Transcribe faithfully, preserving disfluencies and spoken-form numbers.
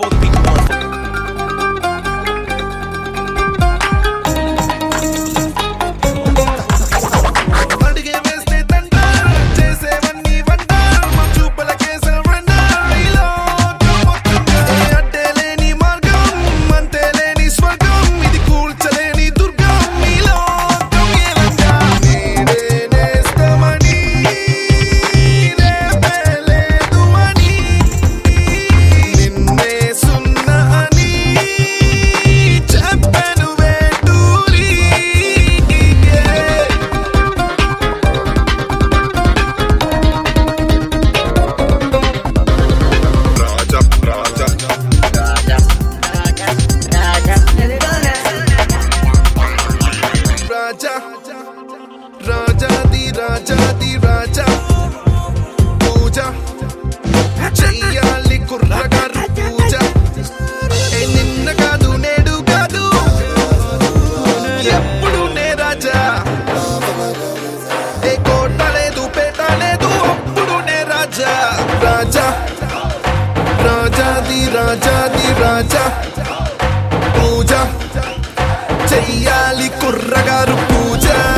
for the people, one for the Raja ది రాజా ది రాజా పూజ చెయ్యాలి కుర్రగారు పూజ ఏ నిన్న కాదు నేడు కాదు ఎప్పుడు నే రాజా ఏ కోట లేదు పేట లేదు అప్పుడు నే రాజా రాజా రాజా ది రాజా ది రాజా పూజ చెయ్యాలి కుర్రగారు పూజ